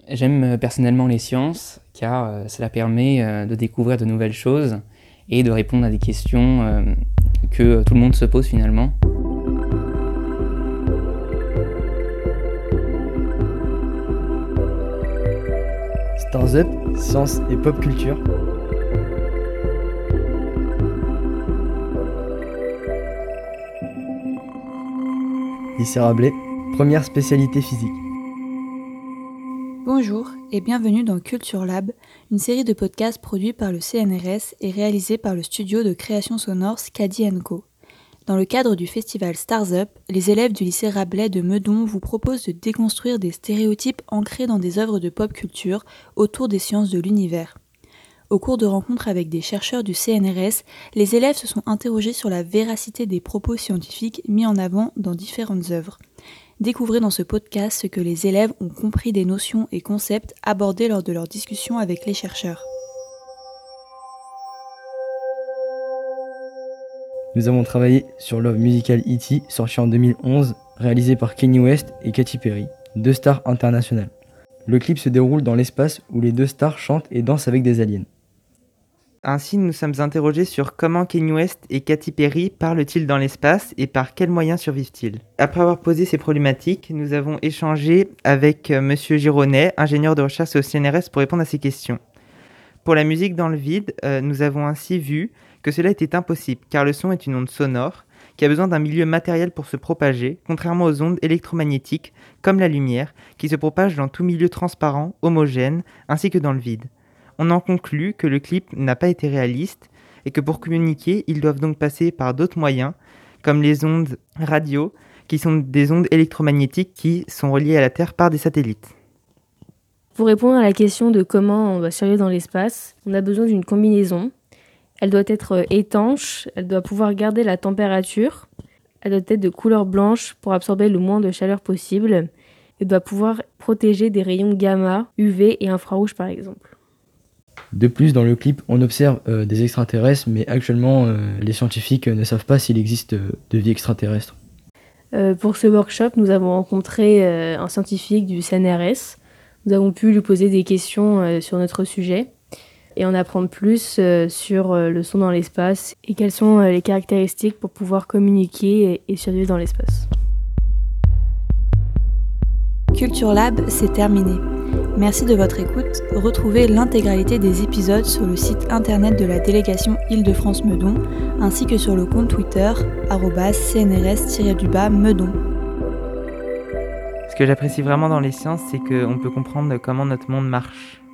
J'aime personnellement les sciences car cela permet de découvrir de nouvelles choses et de répondre à des questions que tout le monde se pose finalement. Stars Up, science et pop culture. Lycée Rabelais, première spécialité physique. Bonjour et bienvenue dans Culture Lab, une série de podcasts produits par le CNRS et réalisés par le studio de création sonore Skadi & Co. Dans le cadre du festival Stars Up, les élèves du lycée Rabelais de Meudon vous proposent de déconstruire des stéréotypes ancrés dans des œuvres de pop culture autour des sciences de l'univers. Au cours de rencontres avec des chercheurs du CNRS, les élèves se sont interrogés sur la véracité des propos scientifiques mis en avant dans différentes œuvres. Découvrez dans ce podcast ce que les élèves ont compris des notions et concepts abordés lors de leur discussion avec les chercheurs. Nous avons travaillé sur l'œuvre musicale E.T. sortie en 2011, réalisée par Kanye West et Katy Perry, deux stars internationales. Le clip se déroule dans l'espace où les deux stars chantent et dansent avec des aliens. Ainsi, nous sommes interrogés sur comment Kanye West et Katy Perry parlent-ils dans l'espace et par quels moyens survivent-ils. Après avoir posé ces problématiques, nous avons échangé avec Monsieur Gironnet, ingénieur de recherche au CNRS, pour répondre à ces questions. Pour la musique dans le vide, nous avons ainsi vu que cela était impossible, car le son est une onde sonore qui a besoin d'un milieu matériel pour se propager, contrairement aux ondes électromagnétiques, comme la lumière, qui se propagent dans tout milieu transparent, homogène, ainsi que dans le vide. On en conclut que le clip n'a pas été réaliste et que pour communiquer, ils doivent donc passer par d'autres moyens, comme les ondes radio, qui sont des ondes électromagnétiques qui sont reliées à la Terre par des satellites. Pour répondre à la question de comment on va survivre dans l'espace, on a besoin d'une combinaison. Elle doit être étanche, elle doit pouvoir garder la température, elle doit être de couleur blanche pour absorber le moins de chaleur possible, et doit pouvoir protéger des rayons gamma, UV et infrarouge par exemple. De plus, dans le clip, on observe des extraterrestres, mais actuellement, les scientifiques ne savent pas s'il existe de vie extraterrestre. Pour ce workshop, nous avons rencontré un scientifique du CNRS. Nous avons pu lui poser des questions sur notre sujet et en apprendre plus sur le son dans l'espace et quelles sont les caractéristiques pour pouvoir communiquer et survivre dans l'espace. Culture Lab, c'est terminé. Merci de votre écoute. Retrouvez l'intégralité des épisodes sur le site internet de la délégation Île-de-France-Meudon ainsi que sur le compte Twitter @CNRS-Meudon. Ce que j'apprécie vraiment dans les sciences, c'est qu'on peut comprendre comment notre monde marche.